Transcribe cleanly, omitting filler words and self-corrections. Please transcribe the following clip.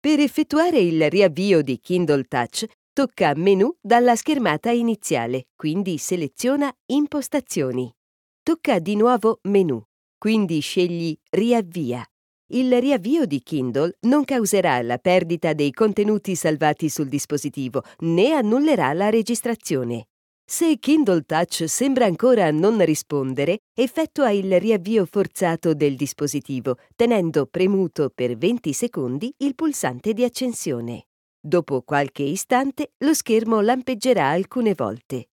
Per effettuare il riavvio di Kindle Touch, tocca Menu dalla schermata iniziale, quindi seleziona Impostazioni. Tocca di nuovo Menu, quindi scegli Riavvia. Il riavvio di Kindle non causerà la perdita dei contenuti salvati sul dispositivo, né annullerà la registrazione. Se Kindle Touch sembra ancora non rispondere, effettua il riavvio forzato del dispositivo, tenendo premuto per 20 secondi il pulsante di accensione. Dopo qualche istante, lo schermo lampeggerà alcune volte.